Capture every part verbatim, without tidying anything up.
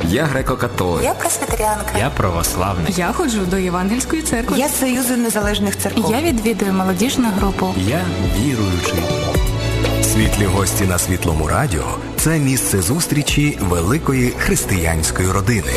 Я греко-католик. Я пресвітеріанка. Я православний. Я ходжу до Євангельської церкви. Я з Союзу незалежних церков. Я відвідую молодіжну групу. Я віруючий. Світлі гості на Світлому радіо – це місце зустрічі великої християнської родини.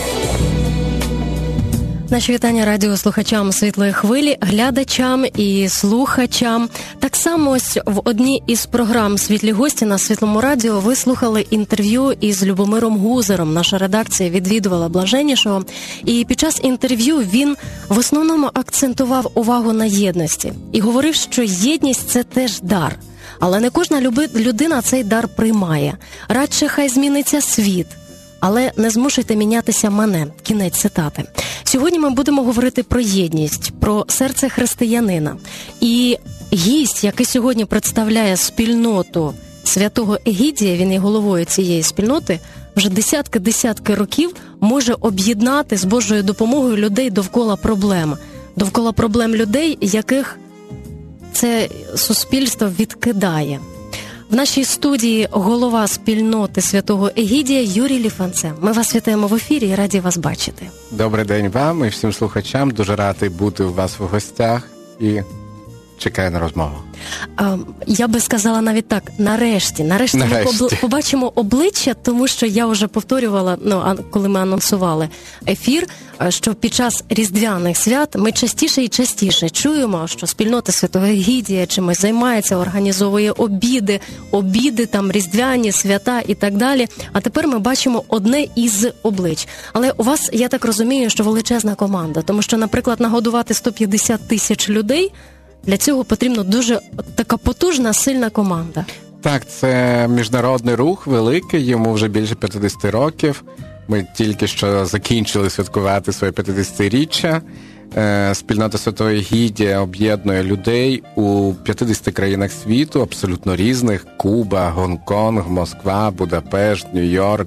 Наші вітання радіослухачам «Світлої хвилі», глядачам і слухачам. Так само ось в одній із програм «Світлі гості» на Світлому радіо ви слухали інтерв'ю із Любомиром Гузером. Наша редакція відвідувала Блаженнішого. І під час інтерв'ю він в основному акцентував увагу на єдності. І говорив, що єдність – це теж дар. Але не кожна людина цей дар приймає. Радше хай зміниться світ. Але не змушуйте мінятися мене. Кінець цитати. Сьогодні ми будемо говорити про єдність, про серце християнина. І гість, який сьогодні представляє спільноту святого Егідія, він є головою цієї спільноти, вже десятки-десятки років може об'єднати з Божою допомогою людей довкола проблем. Довкола проблем людей, яких це суспільство відкидає. В нашій студії голова спільноти святого Егідія Юрій Ліфанце. Ми вас вітаємо в ефірі і раді вас бачити. Добрий день вам і всім слухачам. Дуже радий бути у вас в гостях і чекаю на розмову. А, я би сказала навіть так, нарешті. Нарешті, нарешті. ми побачимо обличчя, тому що я вже повторювала, ну, коли ми анонсували ефір, що під час різдвяних свят ми частіше і частіше чуємо, що спільнота святого Егідія чимось займається, організовує обіди, обіди, там різдвяні, свята і так далі. А тепер ми бачимо одне із облич. Але у вас, я так розумію, що величезна команда, тому що, наприклад, нагодувати сто п'ятдесят тисяч людей, для цього потрібна дуже така потужна, сильна команда. Так, це міжнародний рух великий, йому вже більше п'ятдесят років. Ми тільки що закінчили святкувати своє п'ятдесятиріччя. Спільнота святого Егідія об'єднує людей у п'ятдесяти країнах світу, абсолютно різних. Куба, Гонконг, Москва, Будапешт, Нью-Йорк,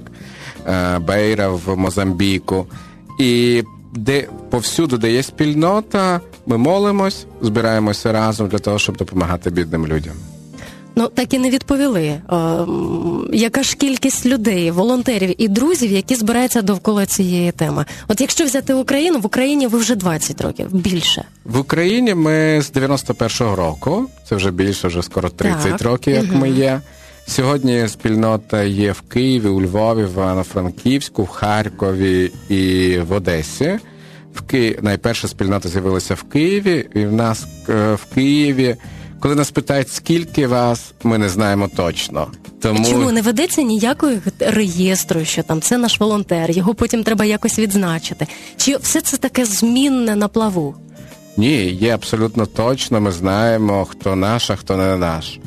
Бейра в Мозамбіку. І де повсюду, де є спільнота, ми молимось, збираємося разом для того, щоб допомагати бідним людям. Ну, так і не відповіли. Е, яка ж кількість людей, волонтерів і друзів, які збираються довкола цієї теми? От якщо взяти Україну, в Україні ви вже двадцять років, більше. В Україні ми з дев'яносто першого року, це вже більше, вже скоро тридцять так. років, як угу. ми є. Сьогодні спільнота є в Києві, у Львові, в Івано-Франківську, в Харкові і в Одесі. В Ки... Найперша спільнота з'явилася в Києві, і в нас в Києві, коли нас питають, скільки вас, ми не знаємо точно. Тому... Чому не ведеться ніякого реєстру, що там це наш волонтер, його потім треба якось відзначити? Чи все це таке змінне на плаву? Ні, є абсолютно точно, ми знаємо, хто наш, а хто не наш.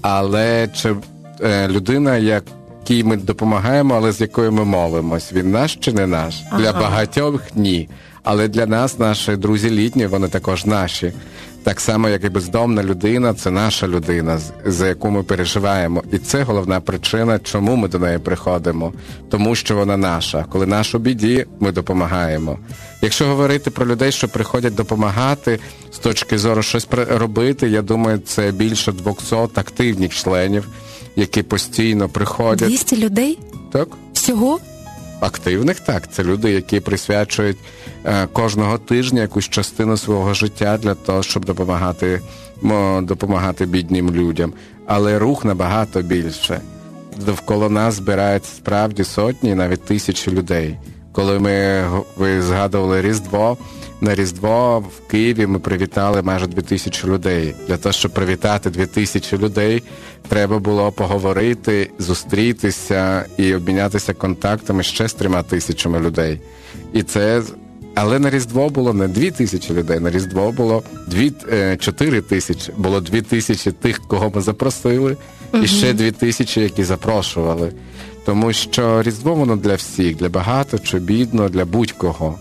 Але чи е, людина, якій ми допомагаємо, але з якою ми молимось, він наш чи не наш? Ага. Для багатьох – ні. Але для нас, наші друзі літні, вони також наші. Так само, як і бездомна людина, це наша людина, за яку ми переживаємо. І це головна причина, чому ми до неї приходимо. Тому що вона наша. Коли наш у біді, ми допомагаємо. Якщо говорити про людей, що приходять допомагати, з точки зору щось робити, я думаю, це більше двісті активних членів, які постійно приходять. двісті людей? Так. Всього? Активних, так. Це люди, які присвячують е, кожного тижня якусь частину свого життя для того, щоб допомагати, мо, допомагати бідним людям. Але рух набагато більше. Довкола нас збираються справді сотні, навіть тисячі людей. Коли ми, ви згадували Різдво, на Різдво в Києві ми привітали майже дві тисячі людей. Для того, щоб привітати дві тисячі людей, треба було поговорити, зустрітися і обмінятися контактами ще з трьома тисячами людей. І це... Але на Різдво було не дві тисячі людей, на Різдво було дві, чотири тисячі. Було дві тисячі тих, кого ми запросили, угу. і ще дві тисячі, які запрошували. Тому що Різдво воно для всіх, для багато чи бідно, для будь-кого.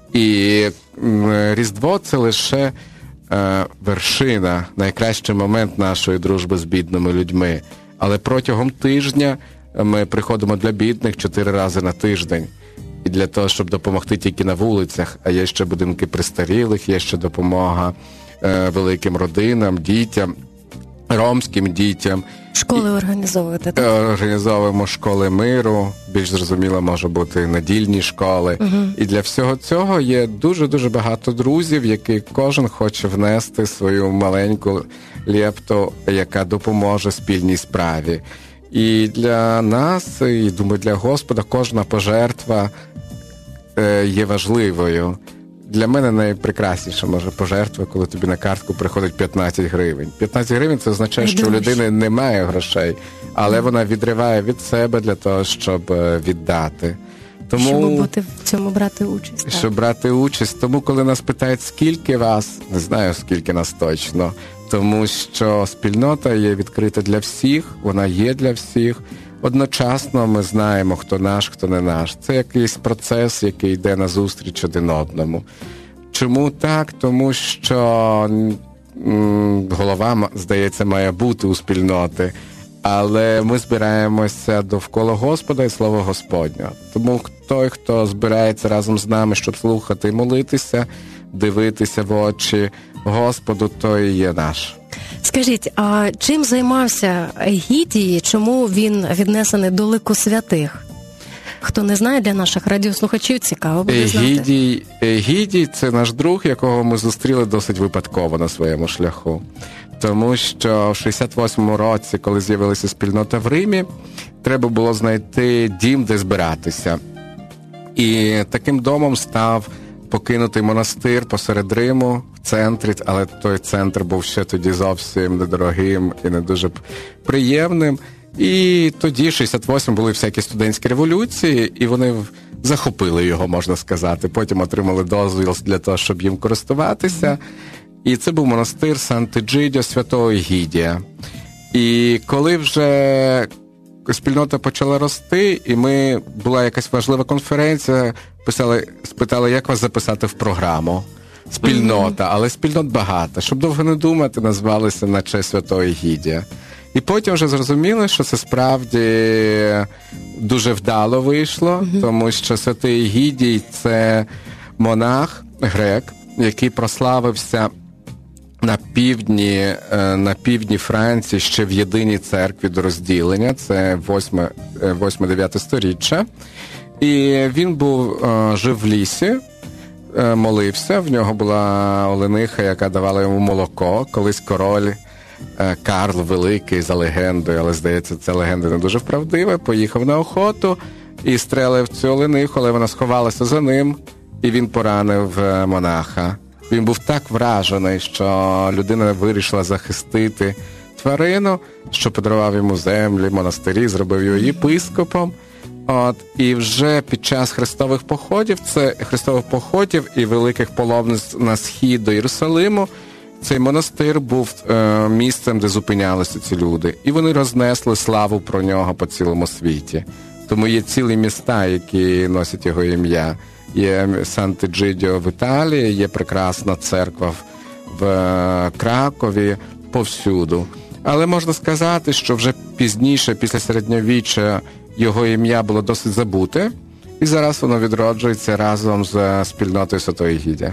І Різдво – це лише е, вершина, найкращий момент нашої дружби з бідними людьми. Але протягом тижня ми приходимо для бідних чотири рази на тиждень. І для того, щоб допомогти тільки на вулицях, а є ще будинки престарілих, є ще допомога е, великим родинам, дітям. ромським дітям. Школи організовуєте, так? Організовуємо школи миру, більш зрозуміло, може бути недільні школи. Угу. І для всього цього є дуже-дуже багато друзів, які кожен хоче внести свою маленьку лепту, яка допоможе спільній справі. І для нас, і, думаю, для Господа кожна пожертва є важливою. Для мене найпрекрасніша, може, пожертва, коли тобі на картку приходить п'ятнадцять гривень. п'ятнадцять гривень – це означає, що у людини немає грошей, але вона відриває від себе для того, щоб віддати. Тому, щоб бути в цьому брати участь. Так. Щоб брати участь. Тому, коли нас питають, скільки вас, не знаю, скільки нас точно, тому що спільнота є відкрита для всіх, вона є для всіх. Одночасно ми знаємо, хто наш, хто не наш. Це якийсь процес, який йде назустріч один одному. Чому так? Тому що м, голова, здається, має бути у спільноти, але ми збираємося довкола Господа і Слова Господнього. Тому той, хто збирається разом з нами, щоб слухати і молитися, дивитися в очі Господу, той і є наш. Скажіть, а чим займався Егідій, чому він віднесений до лику святих? Хто не знає, для наших радіослухачів цікаво буде знати. Егідій, Егідій – це наш друг, якого ми зустріли досить випадково на своєму шляху. Тому що в шістдесят восьмому році, коли з'явилася спільнота в Римі, треба було знайти дім, де збиратися. І таким домом став покинутий монастир посеред Риму, в центрі, але той центр був ще тоді зовсім недорогим і не дуже приємним. І тоді, в шістдесят восьмому, були всякі студентські революції, і вони захопили його, можна сказати. Потім отримали дозвіл для того, щоб їм користуватися. І це був монастир Сант'Егідіо святого Егідія. І коли вже спільнота почала рости, і ми, була якась важлива конференція, писали, спитали, як вас записати в програму. Спільнота, mm-hmm. але спільнот багато. Щоб довго не думати, назвалися на честь святого Егідія. І потім вже зрозуміли, що це справді дуже вдало вийшло, mm-hmm. тому що святий Егідій – це монах, грек, який прославився на півдні, на півдні Франції ще в єдиній церкві до розділення, це восьме-дев'яте сторіччя. І він був, жив в лісі, молився, в нього була олениха, яка давала йому молоко. Колись король Карл Великий, за легендою, але, здається, ця легенда не дуже вправдива, поїхав на охоту і стрелив цю олениху, але вона сховалася за ним, і він поранив монаха. Він був так вражений, що людина вирішила захистити тварину, що подарував йому землі, монастирі, зробив його єпископом. От, і вже під час хрестових походів, це хрестових походів і великих паломництв на схід до Єрусалиму, цей монастир був е, місцем, де зупинялися ці люди. І вони рознесли славу про нього по цілому світі. Тому є цілі міста, які носять його ім'я. Є Сант'Егідіо в Італії, є прекрасна церква в, в Кракові, повсюду. Але можна сказати, що вже пізніше, після середньовіччя, його ім'я було досить забуте, і зараз воно відроджується разом з спільнотою Святого Егідія.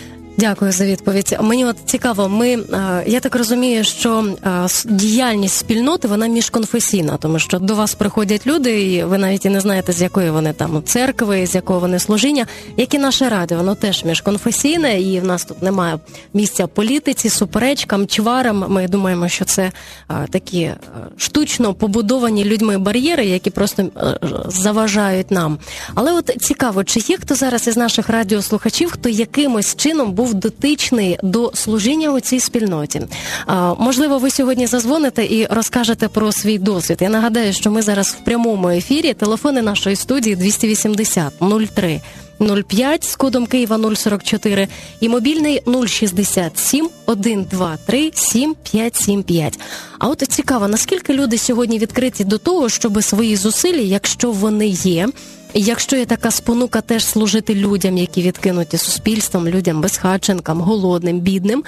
Дякую за відповідь. Мені от цікаво, ми, я так розумію, що діяльність спільноти, вона міжконфесійна, тому що до вас приходять люди, і ви навіть і не знаєте, з якої вони там церкви, з якого вони служіння, як і наше радіо, воно теж міжконфесійне, і в нас тут немає місця політиці, суперечкам, чварам. Ми думаємо, що це а, такі штучно побудовані людьми бар'єри, які просто а, заважають нам. Але от цікаво, чи є хто зараз із наших радіослухачів, хто якимось чином був дотичний до служіння у цій спільноті. А, можливо, ви сьогодні задзвоните і розкажете про свій досвід. Я нагадаю, що ми зараз в прямому ефірі. Телефони нашої студії двісті вісімдесят нуль три нуль п'ять з кодом Києва нуль сорок чотири і мобільний нуль шістдесят сім один два три сім п'ять сім п'ять. А от цікаво, наскільки люди сьогодні відкриті до того, щоб свої зусилля, якщо вони є, і якщо є така спонука теж служити людям, які відкинуті суспільством, людям безхатченкам, голодним, бідним,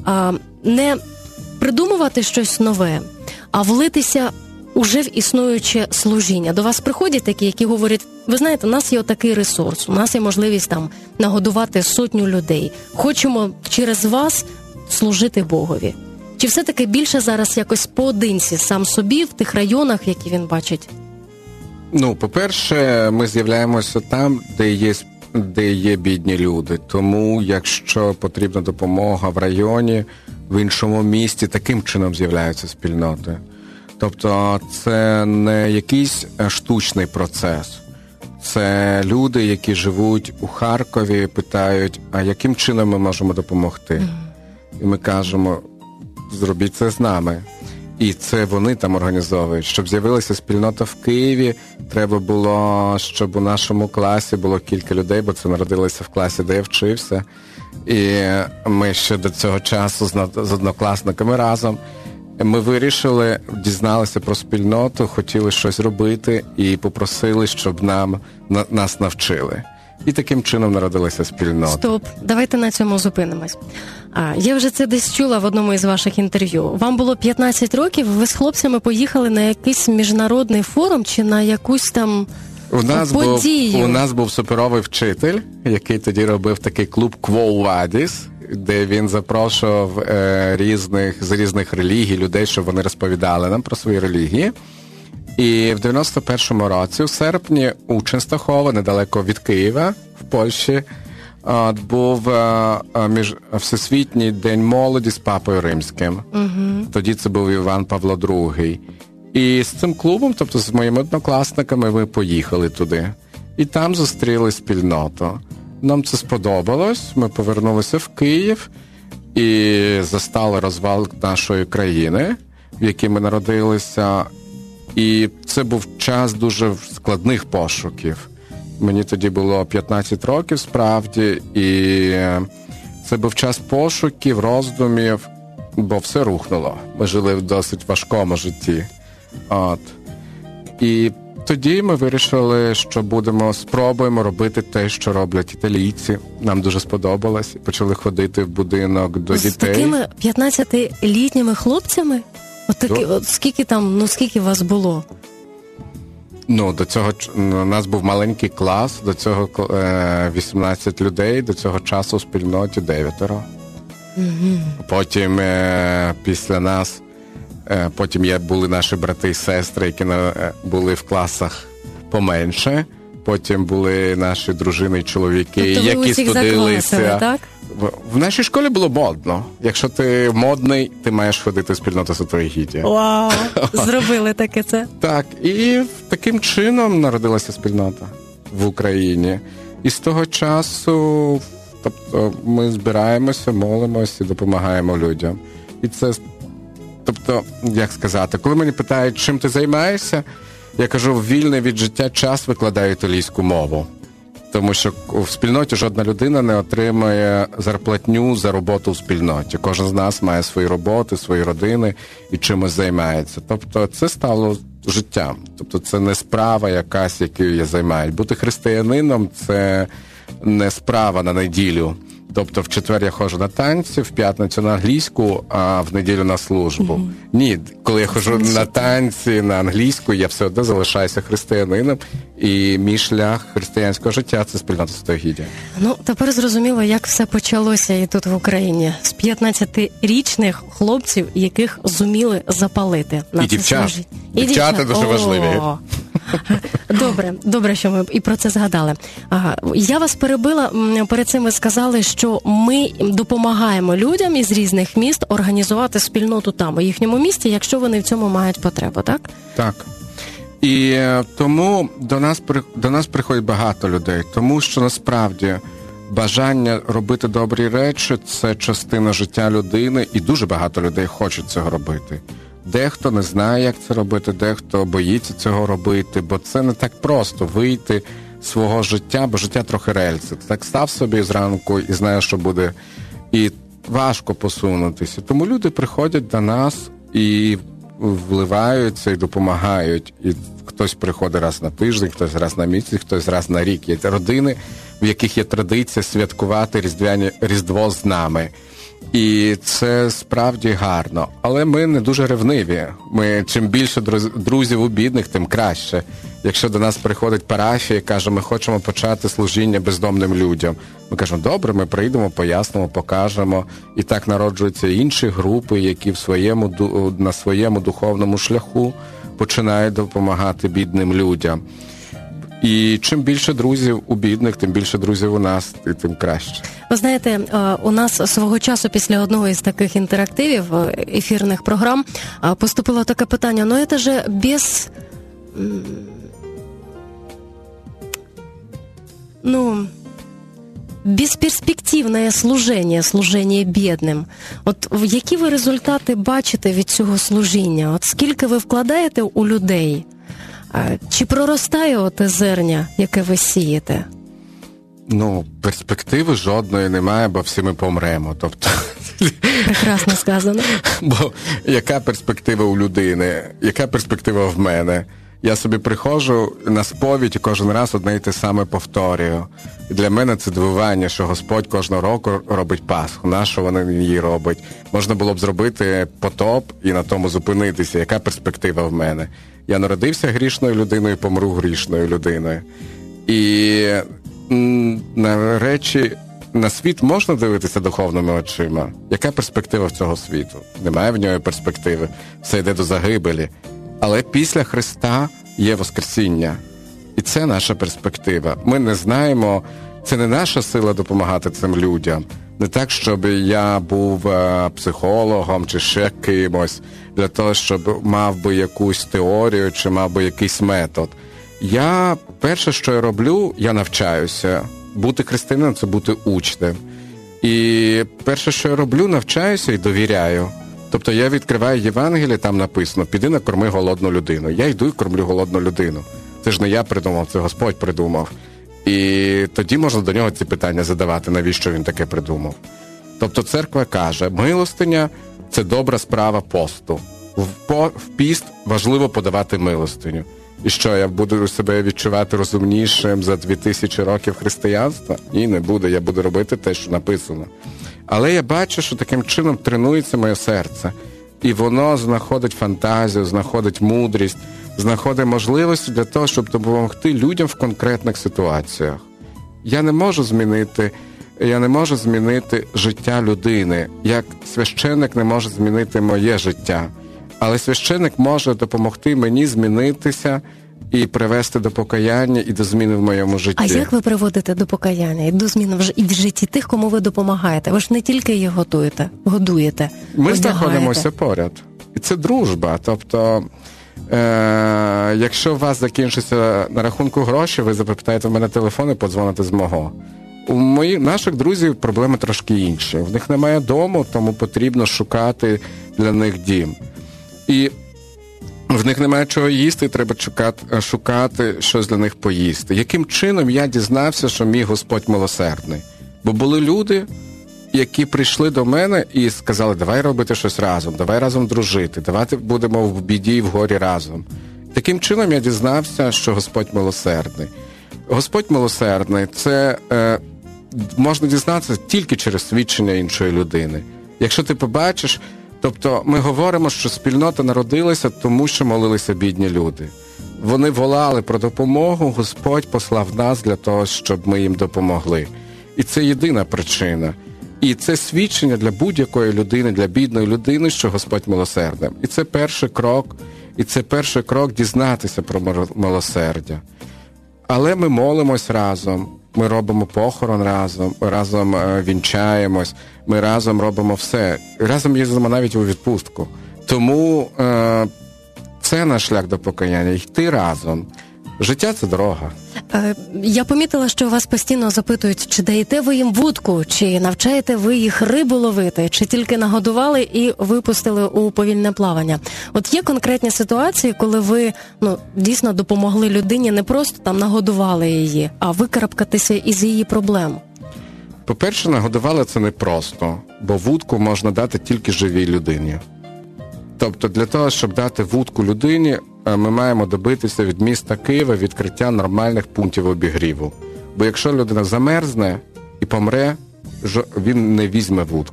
не придумувати щось нове, а влитися уже в існуюче служіння. До вас приходять такі, які говорять, ви знаєте, у нас є отакий ресурс, у нас є можливість там нагодувати сотню людей. Хочемо через вас служити Богові. Чи все-таки більше зараз якось поодинці, сам собі, в тих районах, які він бачить? Ну, по-перше, ми з'являємося там, де є, де є бідні люди. Тому, якщо потрібна допомога в районі, в іншому місті, таким чином з'являються спільноти. Тобто це не якийсь штучний процес. Це люди, які живуть у Харкові, питають, а яким чином ми можемо допомогти? Mm. І ми кажемо, зробіть це з нами. І це вони там організовують. Щоб з'явилася спільнота в Києві, треба було, щоб у нашому класі було кілька людей, бо це народилося в класі, де я вчився. І ми ще до цього часу з однокласниками разом. Ми вирішили, дізналися про спільноту, хотіли щось робити і попросили, щоб нам, на, нас навчили. І таким чином народилася спільнота. Стоп, давайте на цьому зупинимось. А, я вже це десь чула в одному із ваших інтерв'ю. Вам було п'ятнадцять років, ви з хлопцями поїхали на якийсь міжнародний форум чи на якусь там у нас подію? Був, у нас був суперовий вчитель, який тоді робив такий клуб Quo Vadis, де він запрошував е, різних, з різних релігій людей, щоб вони розповідали нам про свої релігії. І в дев'яносто першому році, у серпні, у Ченстахова, недалеко від Києва, в Польщі, от, був е, між, Всесвітній день молоді з Папою Римським. Угу. Тоді це був Іван Павло другий. І з цим клубом, тобто з моїми однокласниками, ми поїхали туди. І там зустріли спільноту. Нам це сподобалось, ми повернулися в Київ і застали розвал нашої країни, в якій ми народилися. І це був час дуже складних пошуків. Мені тоді було п'ятнадцять років, справді, і це був час пошуків, роздумів, бо все рухнуло. Ми жили в досить важкому житті. От. І тоді ми вирішили, що будемо, спробуємо робити те, що роблять італійці. Нам дуже сподобалось. Почали ходити в будинок до з дітей. З такими п'ятнадцятилітніми хлопцями? От такі, от скільки там, ну скільки вас було? Ну, до цього у нас був маленький клас, до цього вісімнадцять людей, до цього часу у спільноті дев'ятеро. Угу. Потім після нас Потім є, були наші брати і сестри, які були в класах поменше. Потім були наші дружини і чоловіки, тобто які студилися. Так? В, в нашій школі було модно. Якщо ти модний, ти маєш ходити в спільноту Святої Гідії. Вау! Зробили таке це. Так, і таким чином народилася спільнота в Україні. І з того часу, тобто, ми збираємося, молимося і допомагаємо людям. І це, тобто, як сказати, коли мені питають, чим ти займаєшся, я кажу, вільний від життя час викладаю італійську мову. Тому що в спільноті жодна людина не отримує зарплатню за роботу в спільноті. Кожен з нас має свої роботи, свої родини і чимось займається. Тобто це стало життям. Тобто це не справа якась, якою я займаюсь. Бути християнином – це не справа на неділю. Тобто в четвер я ходжу на танці, в п'ятницю на англійську, а в неділю на службу. Mm-hmm. Ні, коли я ходжу на танці, на англійську, я все одно залишаюся християнином. І мій шлях християнського життя – це спільнота Святої Гідії. Ну, тепер зрозуміло, як все почалося і тут в Україні. З п'ятнадцятирічних хлопців, яких зуміли запалити. І дівчат. І дівчата дуже важливі. Добре, добре, що ми і про це згадали. Ага. Я вас перебила, перед цим ви сказали, що ми допомагаємо людям із різних міст організувати спільноту там, у їхньому місті, якщо вони в цьому мають потребу, так? Так. І тому до нас, до нас приходить багато людей, тому що насправді бажання робити добрі речі – це частина життя людини, і дуже багато людей хочуть цього робити. Дехто не знає, як це робити, дехто боїться цього робити, бо це не так просто вийти з свого життя, бо життя трохи рельси. Так став собі зранку і знаєш, що буде, і важко посунутися. Тому люди приходять до нас і вливаються і допомагають. І хтось приходить раз на тиждень, хтось раз на місяць, хтось раз на рік. Є родини, в яких є традиція святкувати різдвяні, Різдво з нами. І це справді гарно. Але ми не дуже ревниві. Ми, чим більше друзів у бідних, тим краще. Якщо до нас приходить парафія і каже, ми хочемо почати служіння бездомним людям, ми кажемо, добре, ми прийдемо, пояснимо, покажемо. І так народжуються інші групи, які в своєму, на своєму духовному шляху починають допомагати бідним людям. І чим більше друзів у бідних, тим більше друзів у нас, і тим краще. Ви знаєте, у нас свого часу після одного із таких інтерактивів, ефірних програм, поступило таке питання, ну це же без... ну... безперспективне служіння, служіння бідним. От які ви результати бачите від цього служіння? От скільки ви вкладаєте у людей? Чи проростає оте зерня, яке ви сієте? Ну, перспективи жодної немає, бо всі ми помремо. Тобто... Прекрасно сказано. Бо яка перспектива у людини? Яка перспектива в мене? Я собі приходжу на сповідь і кожен раз одне й те саме повторюю. І для мене це дивування, що Господь кожного року робить Пасху. На що вони її робить? Можна було б зробити потоп і на тому зупинитися. Яка перспектива в мене? Я народився грішною людиною і помру грішною людиною. І на речі, на світ можна дивитися духовними очима? Яка перспектива в цього світу? Немає в нього перспективи. Все йде до загибелі. Але після Христа є Воскресіння. І це наша перспектива. Ми не знаємо, це не наша сила допомагати цим людям. Не так, щоб я був е, психологом чи ще кимось, для того, щоб мав би якусь теорію чи мав би якийсь метод. Я, перше, що я роблю, я навчаюся. Бути християнином – це бути учнем. І перше, що я роблю, навчаюся і довіряю. Тобто я відкриваю Євангеліє, там написано, піди накорми голодну людину. Я йду і кормлю голодну людину. Це ж не я придумав, це Господь придумав. І тоді можна до нього ці питання задавати, навіщо він таке придумав. Тобто церква каже, милостиня – це добра справа посту. В, по, в піст важливо подавати милостиню. І що, я буду себе відчувати розумнішим за дві тисячі років християнства? Ні, не буду, я буду робити те, що написано. Але я бачу, що таким чином тренується моє серце. І воно знаходить фантазію, знаходить мудрість, знаходить можливості для того, щоб допомогти людям в конкретних ситуаціях. Я не можу змінити, я не можу змінити життя людини, як священник не може змінити моє життя. Але священник може допомогти мені змінитися і привести до покаяння і до зміни в моєму житті. А як ви приводите до покаяння і до зміни в житті тих, кому ви допомагаєте? Ви ж не тільки їх готуєте, годуєте, Ми знаходимося поряд. І це дружба. Тобто, е- якщо у вас закінчиться на рахунку гроші, ви запитаєте в мене телефон і подзвоните з мого. У моїх наших друзів проблеми трошки інші. В них немає дому, тому потрібно шукати для них дім. І в них немає чого їсти, треба шукати, шукати щось для них поїсти. Яким чином я дізнався, що мій Господь милосердний? Бо були люди, які прийшли до мене і сказали, давай робити щось разом, давай разом дружити, давайте будемо в біді і в горі разом. Таким чином я дізнався, що Господь милосердний. Господь милосердний – це е, можна дізнатися тільки через свідчення іншої людини. Якщо ти побачиш, тобто ми говоримо, що спільнота народилася тому, що молилися бідні люди. Вони волали про допомогу, Господь послав нас для того, щоб ми їм допомогли. І це єдина причина. І це свідчення для будь-якої людини, для бідної людини, що Господь милосердний. І це перший крок, і це перший крок дізнатися про милосердя. Але ми молимось разом, ми робимо похорон разом, разом вінчаємось, ми разом робимо все. Разом їздимо навіть у відпустку. Тому е, це наш шлях до покаяння, йти разом. Життя – це дорога. Я помітила, що вас постійно запитують, чи даєте ви їм вудку, чи навчаєте ви їх рибу ловити, чи тільки нагодували і випустили у повільне плавання. От є конкретні ситуації, коли ви ну, дійсно допомогли людині, не просто там нагодували її, а викарабкатися із її проблем. По-перше, нагодували це непросто, бо вудку можна дати тільки живій людині. Тобто для того, щоб дати вудку людині, ми маємо добитися від міста Києва відкриття нормальних пунктів обігріву. Бо якщо людина замерзне і помре, він не візьме вудку.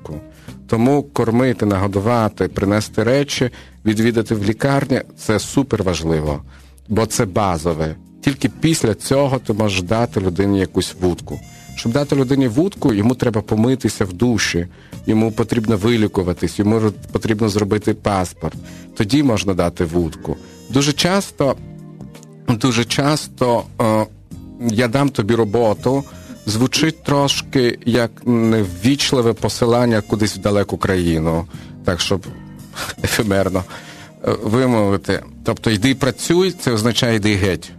Тому кормити, нагодувати, принести речі, відвідати в лікарні – це супер важливо, бо це базове. Тільки після цього ти можеш дати людині якусь вудку. Щоб дати людині вудку, йому треба помитися в душі, йому потрібно вилікуватись, йому потрібно зробити паспорт. Тоді можна дати вудку. Дуже часто, дуже часто е, я дам тобі роботу, звучить трошки як неввічливе посилання кудись в далеку країну, так, щоб ефемерно вимовити. Тобто, йди працюй, це означає йди геть.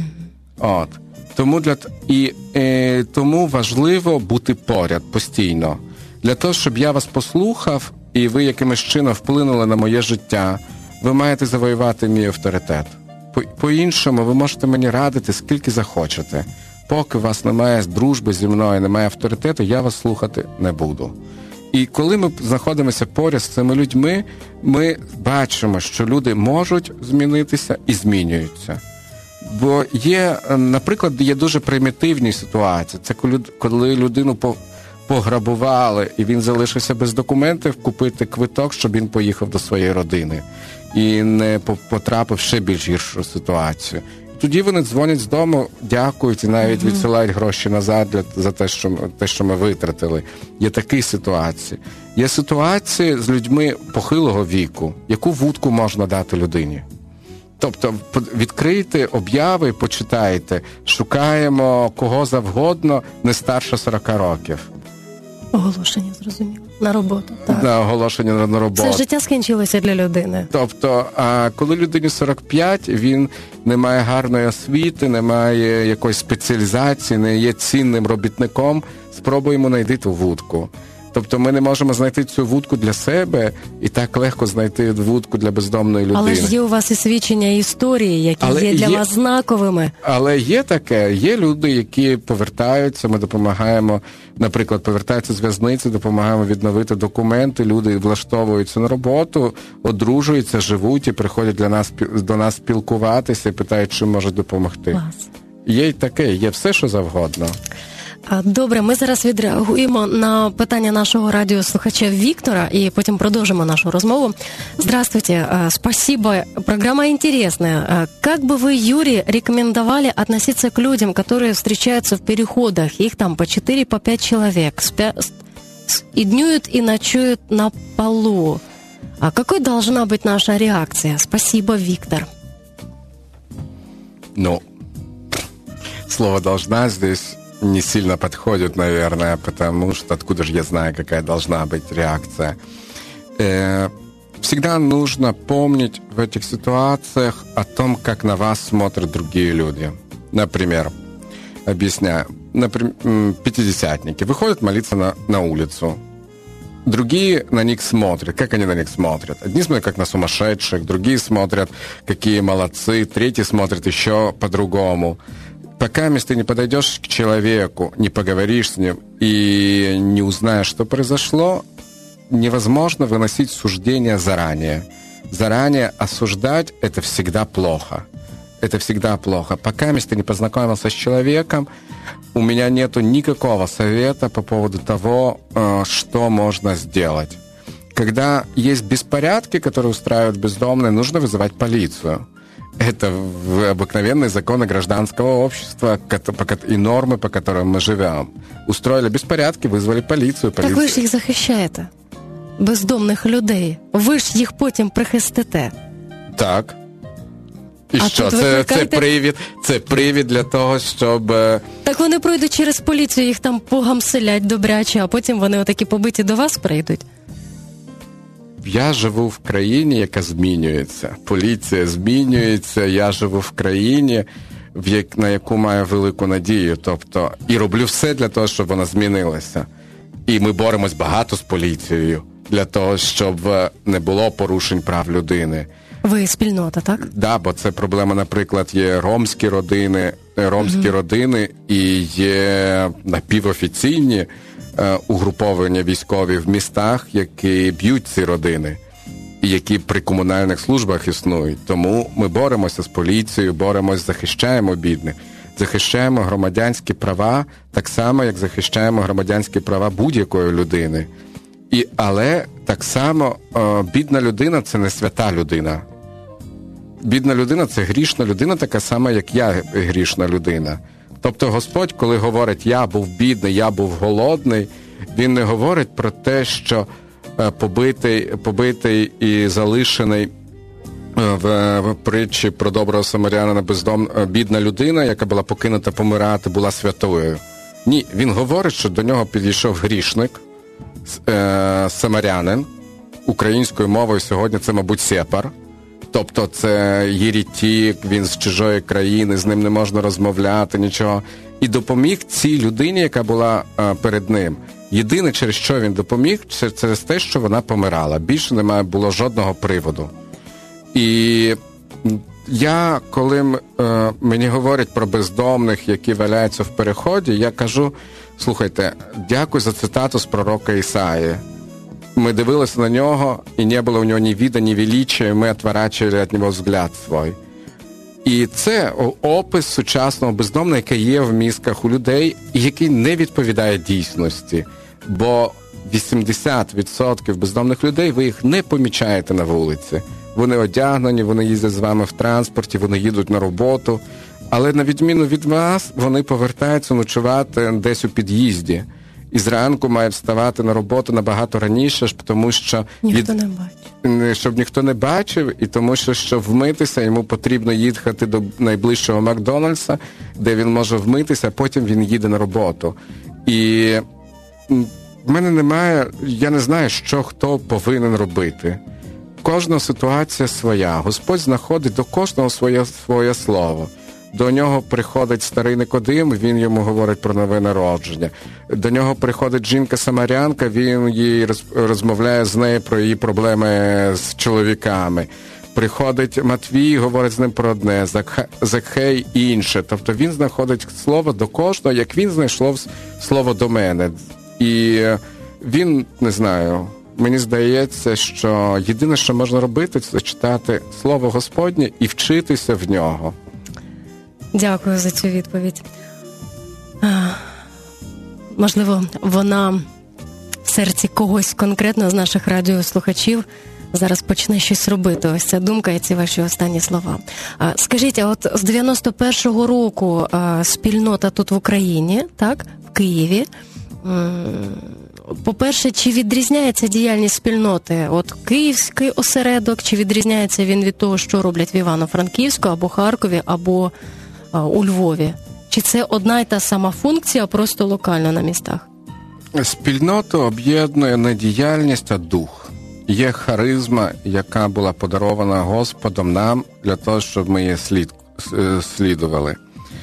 От. Тому, для, і, е, тому важливо бути поряд постійно. Для того, щоб я вас послухав, і ви якимось чином вплинули на моє життя, ви маєте завоювати мій авторитет. По, по-іншому, ви можете мені радити, скільки захочете. Поки у вас немає дружби зі мною, немає авторитету, я вас слухати не буду. І коли ми знаходимося поряд з цими людьми, ми бачимо, що люди можуть змінитися і змінюються. Бо є, наприклад, є дуже примітивні ситуації. Це коли людину пограбували, і він залишився без документів, купити квиток, щоб він поїхав до своєї родини. І не потрапив в ще більш гіршу ситуацію. Тоді вони дзвонять з дому, дякують і навіть mm-hmm. відсилають гроші назад для, за те що, те, що ми витратили. Є такі ситуації. Є ситуації з людьми похилого віку. Яку вудку можна дати людині? Тобто відкрийте обяви, почитайте. Шукаємо кого завгодно, не старше сорок років. Оголошення, зрозуміло. На роботу. Так. На оголошення на роботу. Це життя скінчилося для людини. Тобто, а коли людині сорок п'ять, він не має гарної освіти, не має якоїсь спеціалізації, не є цінним робітником, спробуємо знайти ту вудку. Тобто ми не можемо знайти цю вудку для себе і так легко знайти вудку для бездомної людини. Але ж є у вас і свідчення історії, які Але є для є... вас знаковими. Але є таке, є люди, які повертаються, ми допомагаємо, наприклад, повертаються з в'язниці, допомагаємо відновити документи, люди влаштовуються на роботу, одружуються, живуть і приходять для нас, до нас спілкуватися і питають, чим можуть допомогти. Клас. Є й таке, є все, що завгодно. Добре, ми зараз відреагуємо на питання нашего радиослухача Виктора и потом продолжим нашу розмову. Здравствуйте, спасибо. Программа интересная. Как бы вы, Юрий, рекомендовали относиться к людям, которые встречаются в переходах? Их там по четыре, по пять человек. Спя... И днюют, и ночуют на полу. А какой должна быть наша реакция? Спасибо, Виктор. Ну, слово «должна» здесь не сильно подходит, наверное, потому что откуда же я знаю, какая должна быть реакция. Э, всегда нужно помнить в этих ситуациях о том, как на вас смотрят другие люди. Например, объясняю, например, пятидесятники выходят молиться на, на улицу. Другие на них смотрят. Как они на них смотрят? Одни смотрят как на сумасшедших, другие смотрят, какие молодцы, третьи смотрят еще по-другому. Пока ты не подойдешь к человеку, не поговоришь с ним и не узнаешь, что произошло, невозможно выносить суждения заранее. Заранее осуждать – это всегда плохо. Это всегда плохо. Пока ты не познакомился с человеком, у меня нету никакого совета по поводу того, что можно сделать. Когда есть беспорядки, которые устраивают бездомные, нужно вызывать полицию. Это обыкновенные законы гражданского общества и нормы, по которым мы живем. Устроили беспорядки, вызвали полицию. полицию. Так ви ж їх захищаєте, бездомних людей. Ви ж їх потім прихистите. Так. І а що? Це, викликаєте... це, привід, це привід для того, щоб... Так вони пройдуть через поліцію, їх там погамселять добряче, а потім вони отакі побиті до вас прийдуть. Я живу в країні, яка змінюється. Поліція змінюється, я живу в країні, в як, на яку маю велику надію. Тобто, і роблю все для того, щоб вона змінилася. І ми боремось багато з поліцією для того, щоб не було порушень прав людини. Ви спільнота, так? Так, да, бо це проблема, наприклад, є ромські родини, ромські mm-hmm. родини і є напівофіційні угруповання військові в містах, які б'ють ці родини і які при комунальних службах існують. Тому ми боремося з поліцією, боремося, захищаємо бідних, захищаємо громадянські права так само, як захищаємо громадянські права будь-якої людини. І, але так само о, бідна людина – це не свята людина. Бідна людина – це грішна людина, така сама, як я грішна людина. Тобто Господь, коли говорить «я був бідний, я був голодний», Він не говорить про те, що побитий, побитий і залишений в, в притчі про доброго самарянина бездом, бідна людина, яка була покинута помирати, була святою. Ні, він говорить, що до нього підійшов грішник, е, самарянин, українською мовою сьогодні це, мабуть, сепар. Тобто це єретик, він з чужої країни, з ним не можна розмовляти, нічого. І допоміг цій людині, яка була е, перед ним. Єдине, через що він допоміг, це через те, що вона помирала. Більше немає було жодного приводу. І я, коли е, мені говорять про бездомних, які валяються в переході, я кажу, слухайте, дякую за цитату з пророка Ісаї. Мы дивилися на нього, і не було у нього ні вида, ні величия, ми відворачували від нього взгляд свій. І це опис сучасного бездомного, який є в мізках у людей, і який не відповідає дійсності. Бо вісімдесят відсотків бездомних людей, ви їх не помічаєте на вулиці. Вони одягнені, вони їздять з вами в транспорті, вони їдуть на роботу. Але на відміну від вас, вони повертаються ночувати десь у під'їзді. І зранку мають вставати на роботу набагато раніше, тому що... Ніхто від... не бачить. Щоб ніхто не бачив, і тому що, щоб вмитися, йому потрібно їхати до найближчого Макдональдса, де він може вмитися, а потім він їде на роботу. І в мене немає, я не знаю, що хто повинен робити. Кожна ситуація своя. Господь знаходить до кожного своє, своє слово. До нього приходить старий Никодим, він йому говорить про нове народження. До нього приходить жінка-самарянка, він їй розмовляє з нею про її проблеми з чоловіками. Приходить Матвій, говорить з ним про одне, Закхей інше. Тобто він знаходить слово до кожного, як він знайшов слово до мене. І він, не знаю, мені здається, що єдине, що можна робити, це читати Слово Господнє і вчитися в нього. Дякую за цю відповідь. Можливо, вона в серці когось конкретно з наших радіослухачів зараз почне щось робити. Ось ця думка і ці ваші останні слова. Скажіть, а от з дев'яносто першого року спільнота тут в Україні, так, в Києві, по-перше, чи відрізняється діяльність спільноти? От київський осередок, чи відрізняється він від того, що роблять в Івано-Франківську, або Харкові, або а, у Львові? Чи це одна й та сама функція, просто локально на містах? Спільноту об'єднує не діяльність, а дух. Є харизма, яка була подарована Господом нам для того, щоб ми її слід, слідували.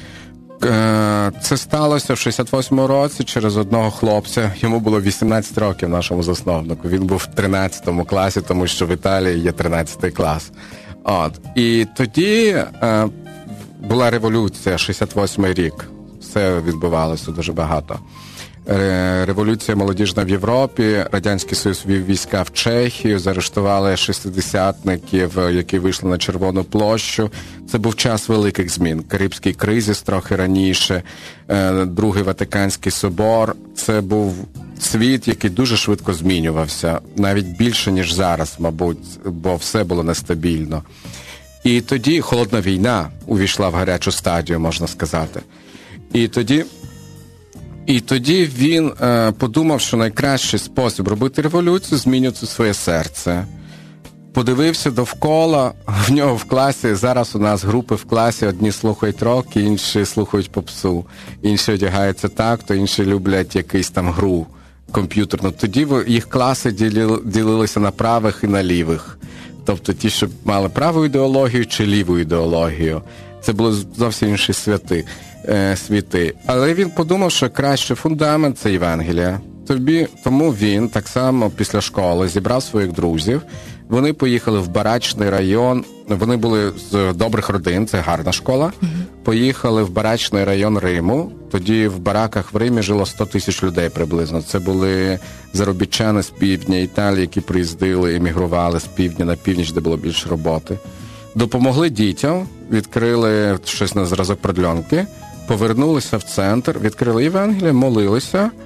Це сталося в шістдесят восьмому році через одного хлопця. Йому було вісімнадцять років, нашому засновнику. Він був в тринадцятому класі, тому що в Італії є тринадцятий клас. От. І тоді е, була революція, шістдесят восьмий рік. Все відбувалося дуже багато. Революція молодіжна в Європі, Радянський Союз ввів війська в Чехію, заарештували шестидесятників, які вийшли на Червону площу. Це був час великих змін. Карибський кризис трохи раніше, Другий Ватиканський собор. Це був світ, який дуже швидко змінювався, навіть більше, ніж зараз, мабуть, бо все було нестабільно. І тоді холодна війна увійшла в гарячу стадію, можна сказати. І тоді... І тоді він е, подумав, що найкращий спосіб робити революцію – змінювати своє серце. Подивився довкола, в нього в класі, зараз у нас групи в класі, одні слухають рок, інші слухають попсу, інші одягаються так, то інші люблять якусь там гру комп'ютерну. Тоді їх класи ділили, ділилися на правих і на лівих. Тобто ті, що мали праву ідеологію чи ліву ідеологію. Це були зовсім інші святи. світи. Але він подумав, що кращий фундамент – це Євангелія. Тобі, тому він так само після школи зібрав своїх друзів. Вони поїхали в барачний район. Вони були з добрих родин, це гарна школа. Mm-hmm. Поїхали в барачний район Риму. Тоді в бараках в Римі жило сто тисяч людей приблизно. Це були заробітчани з півдня Італії, які приїздили, емігрували з півдня на північ, де було більше роботи. Допомогли дітям, відкрили щось на зразок продльонки, повернулися в центр, відкрили Євангеліє, молилися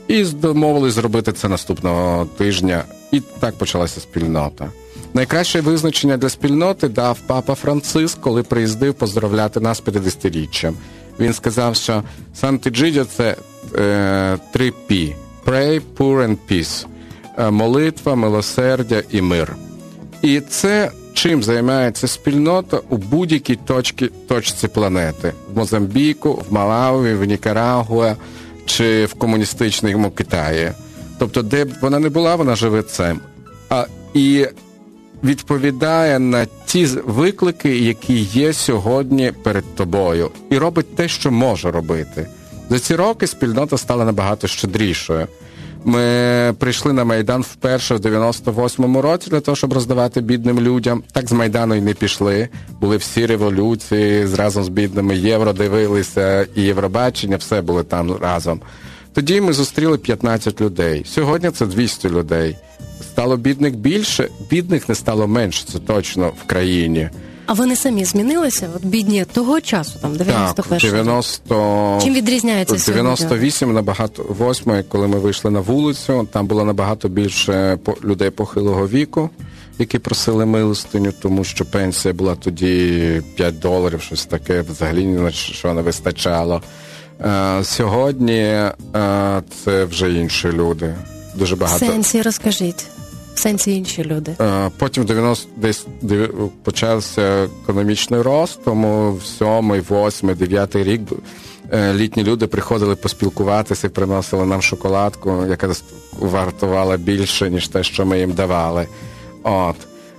І домовились зробити це наступного тижня. І так почалася спільнота. Найкраще визначення для спільноти дав папа Франциск, коли приїздив поздоровляти нас п'ятдесятиріччям. Він сказав, що Сант'Еджидіо – це е, три пі. Pray, Poor and Peace. Е, молитва, милосердя і мир. І це чим займається спільнота у будь-якій точці, точці планети. В Мозамбіку, в Малаві, в Нікарагуа чи в комуністичному Китаї. Тобто, де б вона не була, вона живе цим. А, і відповідає на ті виклики, які є сьогодні перед тобою. І робить те, що може робити. За ці роки спільнота стала набагато щедрішою. Ми прийшли на Майдан вперше в дев'яносто восьмому році для того, щоб роздавати бідним людям. Так з Майдану й не пішли. Були всі революції, разом з бідними Євро дивилися, і Євробачення, все були там разом. Тоді ми зустріли п'ятнадцять людей. Сьогодні це двісті людей. Стало бідних більше, бідних не стало менше, це точно в країні. А вони самі змінилися? От бідні того часу, там, дев'яносто першого? Так, дев'яносто... Чим відрізняється сьогодні? дев'яносто вісім, набагато, восьмий, коли ми вийшли на вулицю, там було набагато більше людей похилого віку, які просили милостиню, тому що пенсія була тоді п'ять доларів, щось таке, взагалі ні на що не вистачало. А, сьогодні а, це вже інші люди. Дуже багато. В сенсі, розкажіть. В сенсі інші люди. Потім в дев'яносто десь почався економічний рост, тому в сьомий, восьмий, дев'ятий рік літні люди приходили поспілкуватися і приносили нам шоколадку, яка вартувала більше, ніж те, що ми їм давали. От.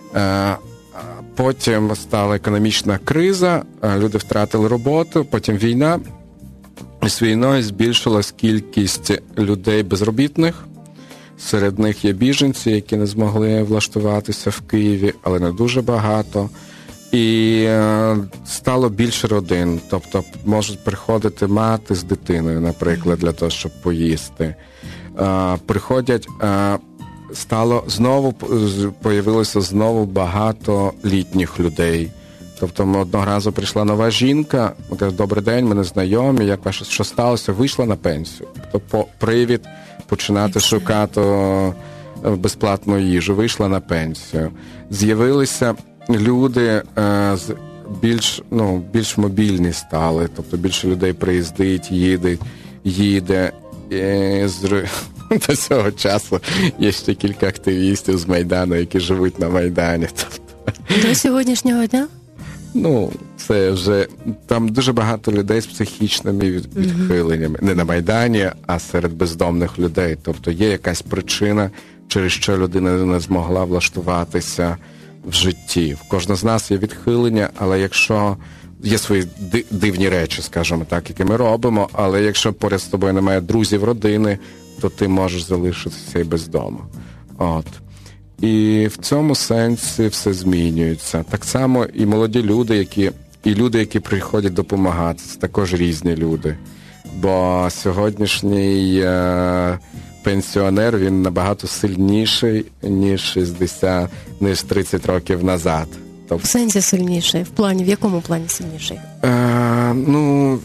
Потім стала економічна криза, люди втратили роботу, потім війна. І з війною збільшилась кількість людей безробітних. Серед них є біженці, які не змогли влаштуватися в Києві, але не дуже багато. І е, стало більше родин. Тобто можуть приходити мати з дитиною, наприклад, для того, щоб поїсти. Е, приходять, е, стало знову, появилося знову багато літніх людей. Тобто ми одного разу прийшла нова жінка, каже, добрий день, ми не знайомі, як ваше, що сталося? Вийшла на пенсію. Тобто привід починати шукати безплатну їжу, вийшла на пенсію. З'явилися люди е, з більш, ну, більш мобільні стали, тобто більше людей приїздить, їде, їде. І з... До цього часу є ще кілька активістів з Майдану, які живуть на Майдані. До сьогоднішнього дня? Ну, це вже, там дуже багато людей з психічними відхиленнями. Не на Майдані, а серед бездомних людей. Тобто є якась причина, через що людина не змогла влаштуватися в житті. В кожного з нас є відхилення, але якщо є свої дивні речі, скажімо так, які ми робимо, але якщо поряд з тобою немає друзів, родини, то ти можеш залишитися і без дому. От. І в цьому сенсі все змінюється. Так само і молоді люди, які, і люди, які приходять допомагати, це також різні люди. Бо сьогоднішній е, пенсіонер, він набагато сильніший, ніж шістдесят, ніж тридцять років назад. Тобто, в сенсі сильніший? В плані, в якому плані сильніший? Е, ну,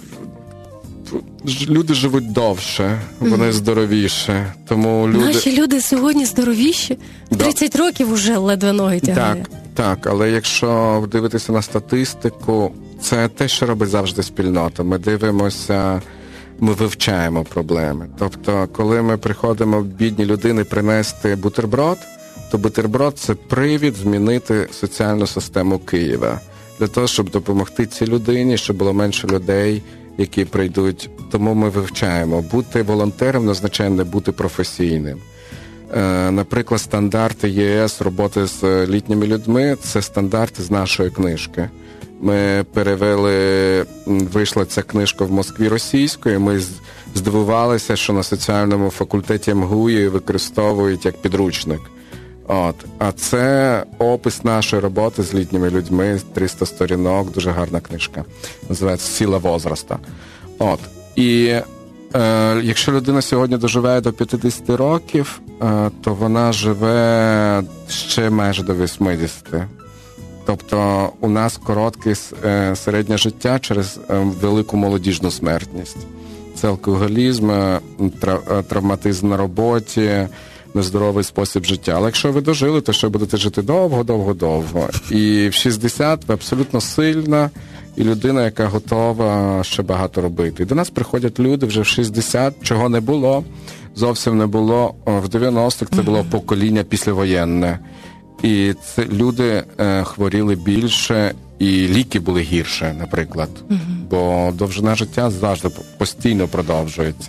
люди живуть довше, вони mm-hmm. здоровіше. Тому люди... Наші люди сьогодні здоровіші? тридцять да. років уже ледве ноги тягає. Так, так, але якщо дивитися на статистику, це те, що робить завжди спільнота. Ми дивимося, ми вивчаємо проблеми. Тобто, коли ми приходимо бідні людини принести бутерброд, то бутерброд – це привід змінити соціальну систему Києва. Для того, щоб допомогти цій людині, щоб було менше людей, які прийдуть. Тому ми вивчаємо. Бути волонтером не означає не бути професійним. Е, наприклад, стандарти ЄС роботи з літніми людьми – це стандарти з нашої книжки. Ми перевели, вийшла ця книжка в Москві російською, ми здивувалися, що на соціальному факультеті ем ге у її використовують як підручник. От. А це опис нашої роботи з літніми людьми, триста сторінок, дуже гарна книжка. Називається «Сила возраста». От. І е, якщо людина сьогодні доживає до п'ятдесят років, е, то вона живе ще майже до вісімдесят. Тобто у нас коротке е, середнє життя через е, велику молодіжну смертність. це алкоголізм, травматизм на роботі, нездоровий спосіб життя. Але якщо ви дожили, то ще будете жити довго-довго-довго. І в шістдесят ви абсолютно сильна і людина, яка готова ще багато робити. І до нас приходять люди вже в шістдесят, чого не було, зовсім не було. В дев'яностих це було покоління післявоєнне. І це люди е, хворіли більше, і ліки були гірше, наприклад. Угу. Бо довжина життя завжди постійно продовжується.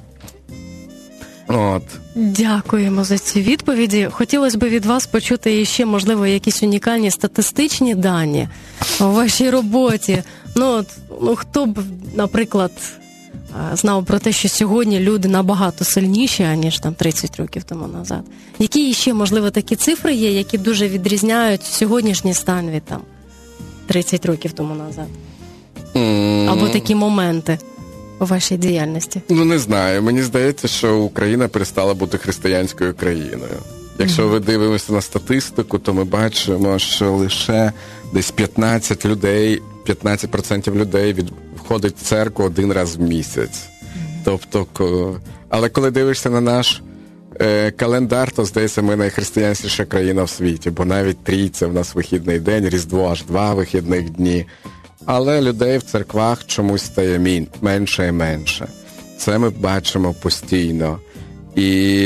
От. Дякуємо за ці відповіді. Хотілося б від вас почути ще, можливо, якісь унікальні статистичні дані у вашій роботі. Ну, от, ну хто б, наприклад, знав про те, що сьогодні люди набагато сильніші, аніж там тридцять років тому назад. Які ще, можливо, такі цифри є, які дуже відрізняють сьогоднішній стан від там тридцять років тому назад? Mm. Або такі моменти у вашій діяльності? Ну, не знаю. Мені здається, що Україна перестала бути християнською країною. Якщо mm-hmm. ви дивимося на статистику, то ми бачимо, що лише десь п'ятнадцять людей, п'ятнадцять відсотків людей від, входить в церкву один раз в місяць. Mm-hmm. Тобто, але коли дивишся на наш е, календар, то, здається, ми найхристиянськіша країна в світі, бо навіть трійця в нас вихідний день, Різдво аж два вихідних дні. Але людей в церквах чомусь стає мін, менше і менше. Це ми бачимо постійно. І,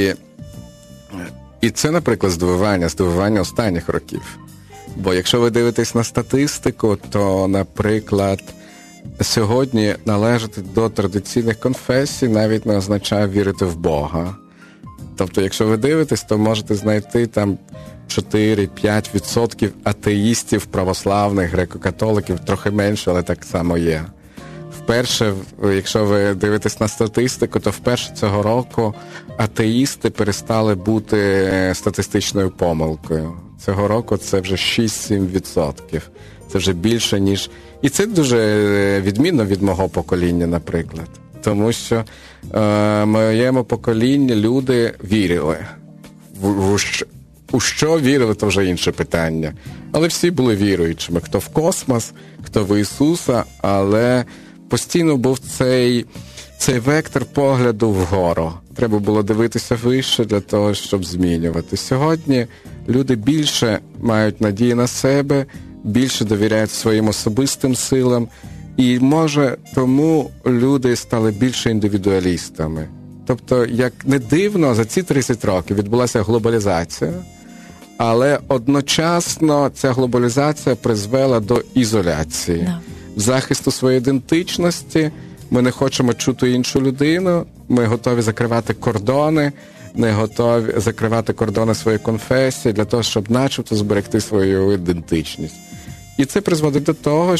і це, наприклад, здивування, здивування останніх років. Бо якщо ви дивитесь на статистику, то, наприклад, сьогодні належати до традиційних конфесій навіть не означає вірити в Бога. Тобто, якщо ви дивитесь, то можете знайти там чотири-п'ять відсотків атеїстів, православних, греко-католиків, трохи менше, але так само є. Вперше, якщо ви дивитесь на статистику, то вперше цього року атеїсти перестали бути статистичною помилкою. Цього року це вже шість-сім відсотків. Це вже більше, ніж... І це дуже відмінно від мого покоління, наприклад. Тому що е, в моєму поколінні люди вірили. В, в, у що вірили, то вже інше питання. Але всі були віруючими. Хто в космос, хто в Ісуса, але постійно був цей, цей вектор погляду вгору. Треба було дивитися вище для того, щоб змінювати. Сьогодні люди більше мають надії на себе, більше довіряють своїм особистим силам. І, може, тому люди стали більше індивідуалістами. Тобто, як не дивно, за ці тридцять років відбулася глобалізація, але одночасно ця глобалізація призвела до ізоляції. Да. Захисту своєї ідентичності, ми не хочемо чути іншу людину, ми готові закривати кордони, не готові закривати кордони своєї конфесії для того, щоб начебто зберегти свою ідентичність. І це призводить до того,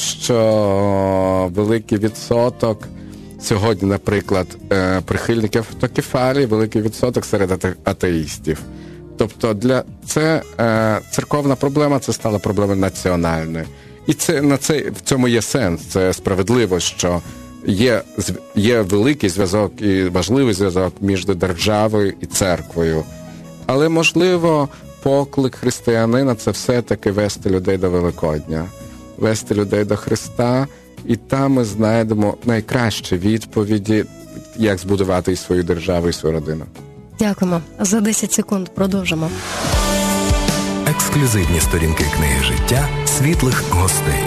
що великий відсоток сьогодні, наприклад, прихильників автокефалії, великий відсоток серед атеїстів. Тобто для це церковна проблема, це стала проблемою національною. І це на це в цьому є сенс. Це справедливо, що є є великий зв'язок і важливий зв'язок між державою і церквою. Але можливо, поклик християнина – це все-таки вести людей до Великодня, вести людей до Христа, і там ми знайдемо найкращі відповіді, як збудувати і свою державу, і свою родину. Дякуємо. За десять секунд продовжимо. Ексклюзивні сторінки книги життя світлих гостей.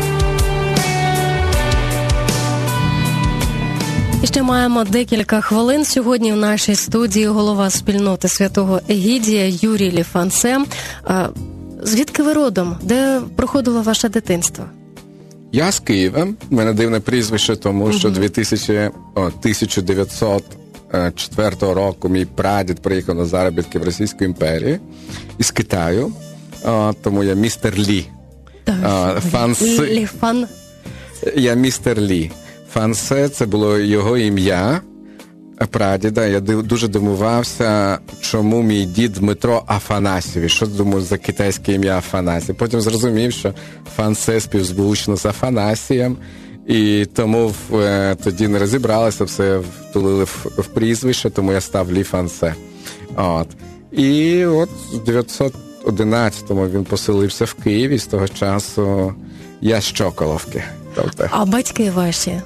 І ще маємо декілька хвилин. Сьогодні в нашій студії голова спільноти Святого Егідія Юрій Ліфансе. Звідки ви родом? Де проходило ваше дитинство? Я з Києва. У мене дивне прізвище, тому що тисяча дев'ятсот четвертого року мій прадід приїхав на заробітки в Російську імперію із Китаю. Тому я містер Лі. Фанси. Ліфан. Я містер Лі. Фансе – це було його ім'я, прадіда. Я дуже дивувався, чому мій дід Дмитро Афанасьєвич. Що, думаю, за китайське ім'я Афанасій. Потім зрозумів, що Фансе співзвучно з Афанасієм, і тому в, тоді не розібралися, все втулили в, в прізвище, тому я став Лі Фансе. От. І от в дев'ятсот одинадцятому він поселився в Києві, з того часу я з Чоколовки. А батьки ваші?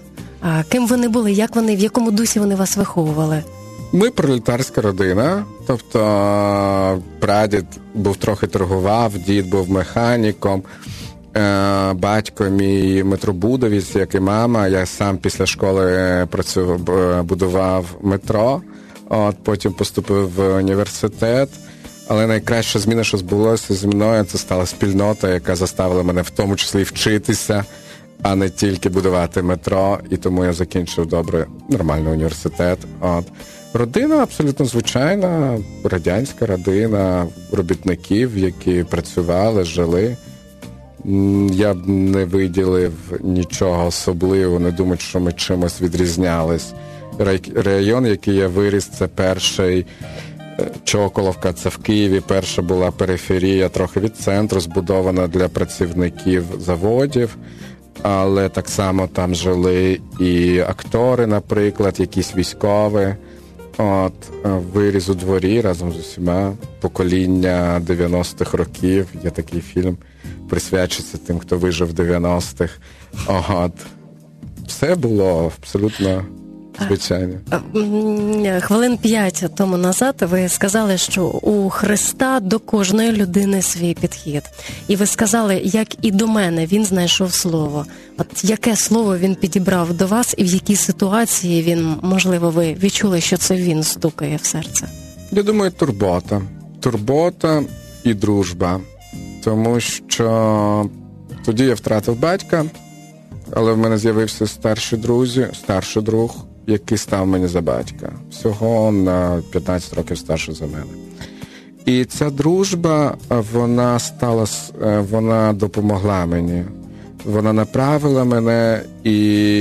А ким вони були, як вони, в якому дусі вони вас виховували? Ми пролетарська родина, тобто прадід був трохи торгував, дід був механіком, батько мій метробудовець, як і мама. Я сам після школи працював, будував метро, от, потім поступив в університет. Але найкраща зміна, що збулося зі мною, це стала спільнота, яка заставила мене в тому числі вчитися, а не тільки будувати метро. І тому я закінчив добре, нормальний університет. От. Родина абсолютно звичайна, радянська родина робітників, які працювали, жили. Я б не виділив нічого особливого, не думаю, що ми чимось відрізнялись. Район, який я виріс, це перший Чоколовка, це в Києві, перша була периферія, трохи від центру, збудована для працівників заводів, але так само там жили і актори, наприклад, якісь військові. От, виріс у дворі разом з усіма, покоління дев'яностих років, є такий фільм, присвячується тим, хто вижив в дев'яностих. От. Все було абсолютно звичайно. Хвилин п'ять тому назад ви сказали, що у Христа до кожної людини свій підхід. І ви сказали, як і до мене він знайшов слово. От яке слово він підібрав до вас і в якій ситуації він, можливо, ви відчули, що це він стукає в серце? Я думаю, турбота. Турбота і дружба. Тому що тоді я втратив батька, але в мене з'явився старший друзі, старший друг, який став мені за батька. Всього на п'ятнадцять років старше за мене. І ця дружба, вона стала, вона допомогла мені. Вона направила мене, і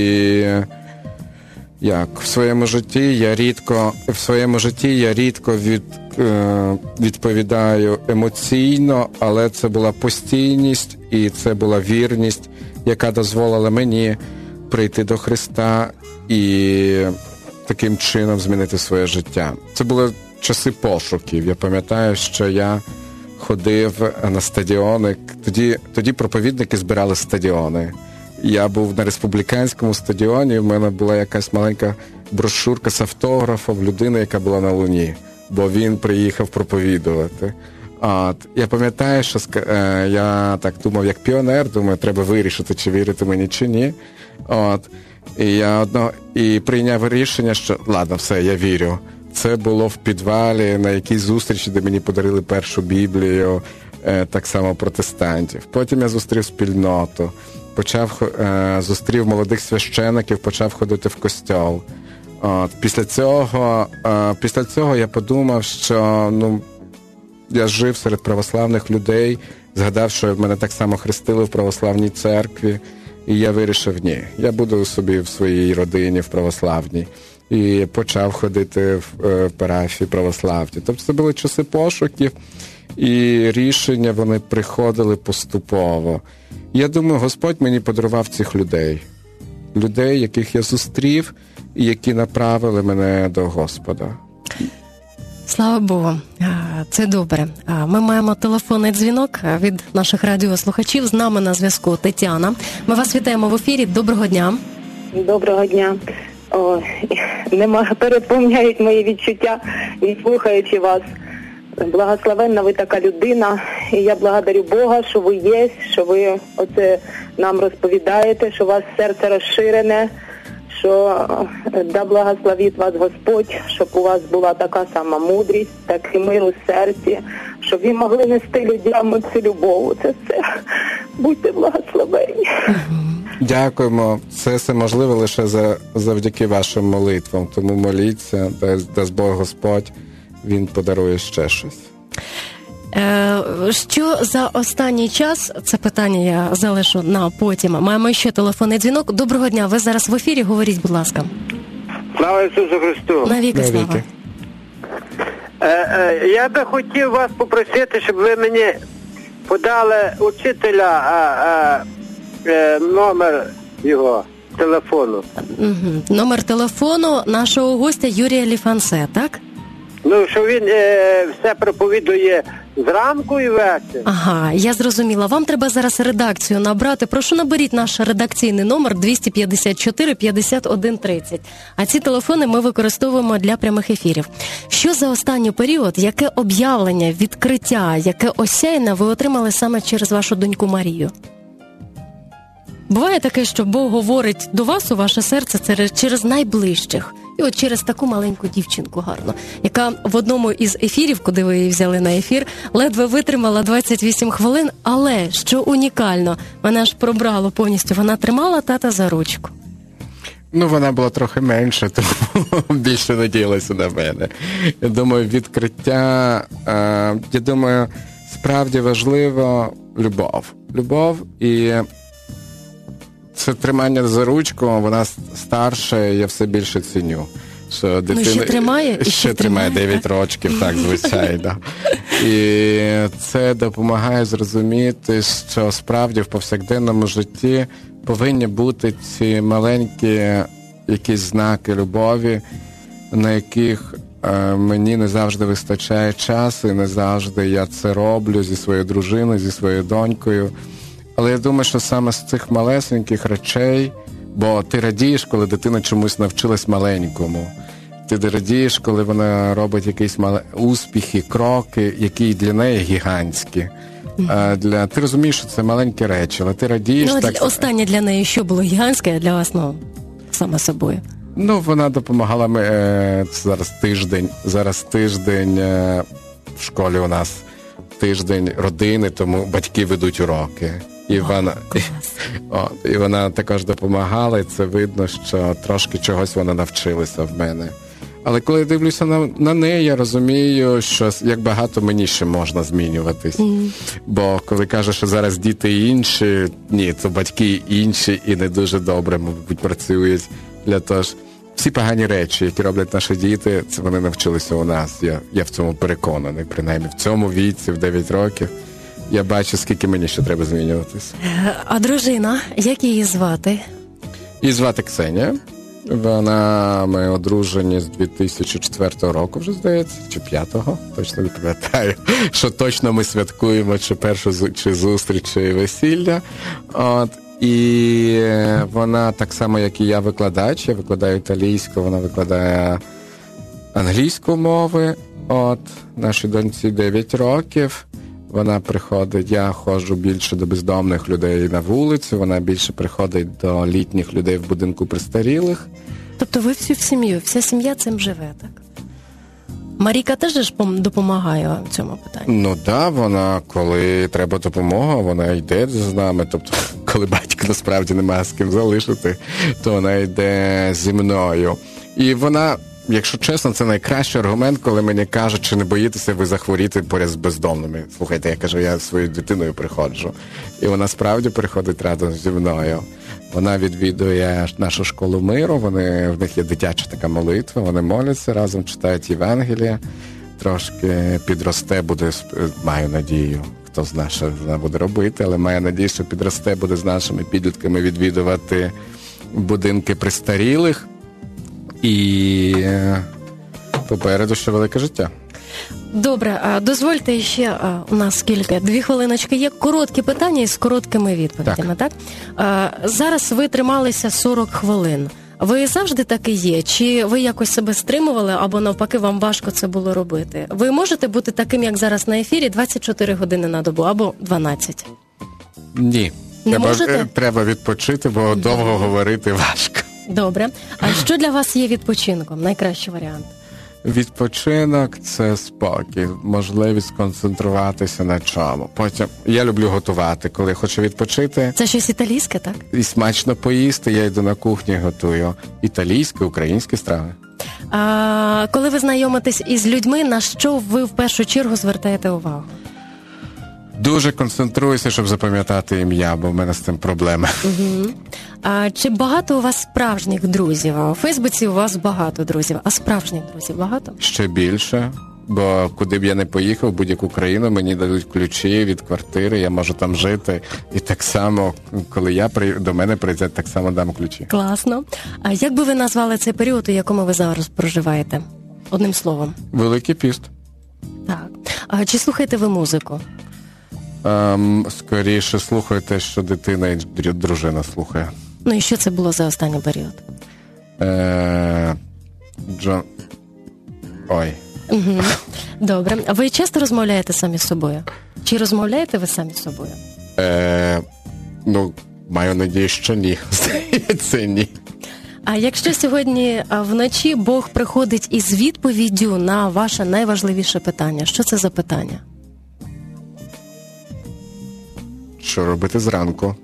як в своєму житті я рідко, в своєму житті я рідко від, відповідаю емоційно, але це була постійність і це була вірність, яка дозволила мені прийти до Христа і таким чином змінити своє життя. Це були часи пошуків. Я пам'ятаю, що я ходив на стадіони. Тоді, тоді проповідники збирали стадіони. Я був на республіканському стадіоні, в мене була якась маленька брошурка з автографом людини, яка була на Луні, бо він приїхав проповідувати. От. Я пам'ятаю, що е, я так думав, як піонер, думаю, треба вирішити, чи вірити мені, чи ні. От. І я одно і прийняв рішення, що ладно, все, я вірю. Це було в підвалі на якійсь зустрічі, де мені подарили першу Біблію, е, так само протестантів. Потім я зустрів спільноту, почав е, зустрів молодих священиків, почав ходити в костьол. От. Після цього, е, після цього я подумав, що ну, я жив серед православних людей, згадав, що мене так само хрестили в православній церкві, і я вирішив, ні, я буду собі в своїй родині, в православній. І почав ходити в, в парафії православні. Тобто це були часи пошуків, і рішення вони приходили поступово. Я думаю, Господь мені подарував цих людей. Людей, яких я зустрів, і які направили мене до Господа. Слава Богу, це добре. Ми маємо телефонний дзвінок від наших радіослухачів. З нами на зв'язку Тетяна. Ми вас вітаємо в ефірі. Доброго дня. Доброго дня. О, нема, переповняють мої відчуття, і слухаючи вас. Благословенна ви така людина. І я благодарю Бога, що ви є, що ви оце нам розповідаєте, що у вас серце розширене, що да благословить вас Господь, щоб у вас була така сама мудрість, так і мир у серці, щоб ви могли нести людям цю любов. Це все. Будьте благословені. Дякуємо. Це все можливо лише за, завдяки вашим молитвам. Тому моліться, дасть Бог Господь, Він подарує ще щось. Що за останній час, це питання я залишу на потім. Маємо ще телефонний дзвінок. Доброго дня, ви зараз в ефірі, говоріть, будь ласка. Слава Ісусу Христу! Навіки слава. Е, е, я би хотів вас попросити, щоб ви мені подали учителя е, е, номер його телефону. Угу. Номер телефону нашого гостя Юрія Ліфансе, так? Ну, що він е, все проповідує Зранку і ввечері. Ага, я зрозуміла. Вам треба зараз редакцію набрати. Прошу, наберіть наш редакційний номер двісті п'ятдесят чотири п'ятдесят один тридцять. А ці телефони ми використовуємо для прямих ефірів. Що за останній період, яке об'явлення, відкриття, яке осяйне ви отримали саме через вашу доньку Марію? Буває таке, що Бог говорить до вас у ваше серце через найближчих. І от через таку маленьку дівчинку гарну, яка в одному із ефірів, куди ви її взяли на ефір, ледве витримала двадцять вісім хвилин, але, що унікально, мене аж пробрало повністю, вона тримала тата за ручку. Ну, вона була трохи менша, тому більше надіялася на мене. Я думаю, відкриття, е, я думаю, справді важливо любов. Любов і це тримання за ручку, вона старша, я все більше ціню. Що дитина... Ну, ще тримає? Ще, ще тримає дев'ять років, так, звичайно. І це допомагає зрозуміти, що справді в повсякденному житті повинні бути ці маленькі якісь знаки любові, на яких е, мені не завжди вистачає часу, і не завжди я це роблю зі своєю дружиною, зі своєю донькою. Але я думаю, що саме з цих малесеньких речей, бо ти радієш, коли дитина чомусь навчилась маленькому. Ти радієш, коли вона робить якісь мали... успіхи, кроки, які для неї гігантські. А для... Ти розумієш, що це маленькі речі, але ти радієш... Ну, так... Останнє для неї що було гігантське, а для вас, ну, саме собою? Ну, вона допомагала ми... Е... Зараз тиждень, зараз тиждень е... в школі у нас тиждень родини, тому батьки ведуть уроки. І вона, о, і вона також допомагала, і це видно, що трошки чогось вона навчилася в мене. Але коли я дивлюся на, на неї, я розумію, що як багато мені ще можна змінюватись. Mm. Бо коли кажуть, що зараз діти інші, ні, то батьки інші і не дуже добре, мабуть, працюють для того ж. Всі погані речі, які роблять наші діти, це вони навчилися у нас. Я, я в цьому переконаний, принаймні в цьому віці, в дев'ять років. Я бачу, скільки мені ще треба змінюватися. А дружина, як її звати? Її звати Ксенія. Вона, ми одружені з дві тисячі четвертого року вже, здається, чи п'ятого, точно не пам'ятаю, що точно ми святкуємо чи першу чи зустріч, чи весілля. От. І вона так само, як і я, викладач. Я викладаю італійську, вона викладає англійську мови. От, нашій доньці дев'ять років. Вона приходить, я ходжу більше до бездомних людей на вулицю, вона більше приходить до літніх людей в будинку престарілих. Тобто ви всю сім'ю, вся сім'я цим живе, так? Марійка теж ж допомагає в цьому питанні? Ну так, да, вона, коли треба допомога, вона йде з нами. Тобто, коли батько насправді немає з ким залишити, то вона йде зі мною. І вона... Якщо чесно, це найкращий аргумент, коли мені кажуть, чи не боїтеся ви захворіти поряд з бездомними. Слухайте, я кажу, я зі своєю дитиною приходжу. І вона справді приходить разом зі мною. Вона відвідує нашу школу миру, вони, в них є дитяча така молитва, вони моляться, разом читають Євангелія. Трошки підросте, буде, маю надію, хто знає, що вона буде робити, але маю надію, що підросте, буде з нашими підлітками відвідувати будинки престарілих. І попереду ще велике життя. Добре, дозвольте ще, у нас скільки? Дві хвилиночки є. Короткі питання із короткими відповідями, так? так? Зараз ви трималися сорок хвилин. Ви завжди таки є? Чи ви якось себе стримували, або навпаки вам важко це було робити? Ви можете бути таким, як зараз на ефірі, двадцять чотири години на добу, або дванадцять? Ні. Не треба, можете? Треба відпочити, бо довго говорити важко. Добре. А що для вас є відпочинком? Найкращий варіант? Відпочинок – це спокій, можливість сконцентруватися на чому. Потім я люблю готувати, коли хочу відпочити. Це щось італійське, так? І смачно поїсти, я йду на кухню і готую італійські, українські страви. А коли ви знайомитесь із людьми, на що ви в першу чергу звертаєте увагу? Дуже концентруюся, щоб запам'ятати ім'я, бо в мене з цим проблеми. Угу. А чи багато у вас справжніх друзів? А у Фейсбуці у вас багато друзів. А справжніх друзів багато? Ще більше, бо куди б я не поїхав, в будь-яку країну, мені дадуть ключі від квартири, я можу там жити. І так само, коли я при... до мене прийде, так само дам ключі. Класно. А як би ви назвали цей період, у якому ви зараз проживаєте? Одним словом. Великий піст. Так. А чи слухаєте ви музику? Ем, скоріше слухаю те, що дитина і дружина слухає. Ну і що це було за останній період? Е, Джон... Ой. Угу. Добре. А ви часто розмовляєте самі з собою? Чи розмовляєте ви самі з собою? Е, ну, маю надію, що ні. Здається, ні. А якщо сьогодні вночі Бог приходить із відповіддю на ваше найважливіше питання, що це за питання? Що робити зранку?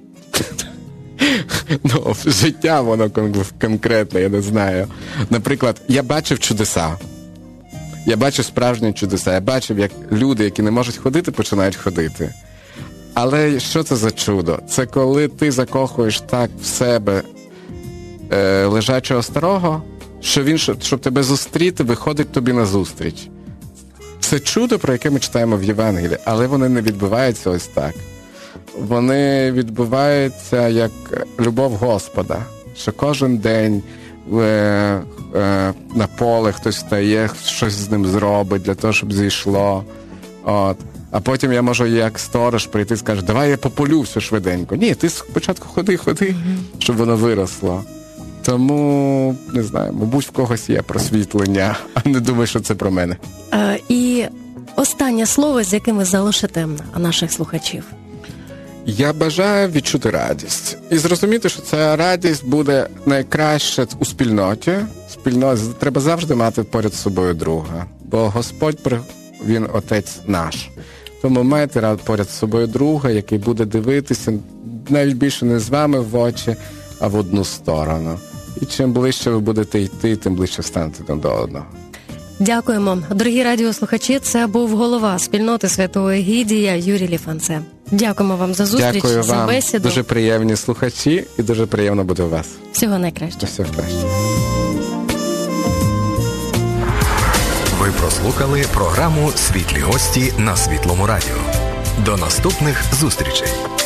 Ну, життя воно конкретне, я не знаю. Наприклад, я бачив чудеса. Я бачив справжні чудеса. Я бачив, як люди, які не можуть ходити, починають ходити. Але що це за чудо? Це коли ти закохуєш так в себе е, лежачого старого, що він, щоб тебе зустріти, виходить тобі назустріч. Це чудо, про яке ми читаємо в Євангелії, але вони не відбуваються ось так. Вони відбуваються як любов Господа, що кожен день е, е, на поле хтось встає, щось з ним зробить для того, щоб зійшло. От. А потім я можу як сторож прийти і скажу, давай я пополю все швиденько. Ні, ти спочатку ходи, ходи, mm-hmm. щоб воно виросло. Тому, не знаю, мабуть, в когось є просвітлення, а не думаю, що це про мене. Е, і останнє слово, з яким ви залишите наших слухачів. Я бажаю відчути радість. І зрозуміти, що ця радість буде найкраще у спільноті. Спільноті треба завжди мати поряд з собою друга. Бо Господь, Він Отець наш. Тому майте поряд з собою друга, який буде дивитися навіть більше не з вами в очі, а в одну сторону. І чим ближче ви будете йти, тим ближче станете до одного. Дякуємо. Дорогі радіослухачі, це був голова спільноти Святого Егідія Юрій Ліфанце. Дякуємо вам за зустріч, Дякую за вам. бесіду. Дуже приємні слухачі і дуже приємно буде у вас. Всього найкращого. Всього кращого. Ви прослухали програму «Світлі гості» на Світлому радіо. До наступних зустрічей.